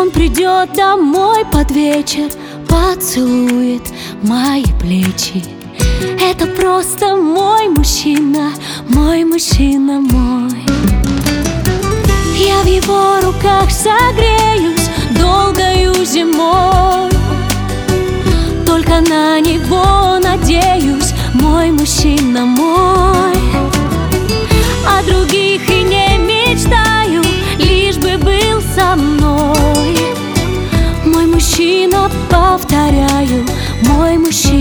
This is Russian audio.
Он придет домой под вечер, поцелует мои плечи. Это просто мой мужчина, мой мужчина мой. Я в его руках согреюсь долгою зимой. Только на него надеюсь, мой мужчина мой. О других и не мечтаю, лишь бы был со мной. Мой мужчина, повторяю, мой мужчина.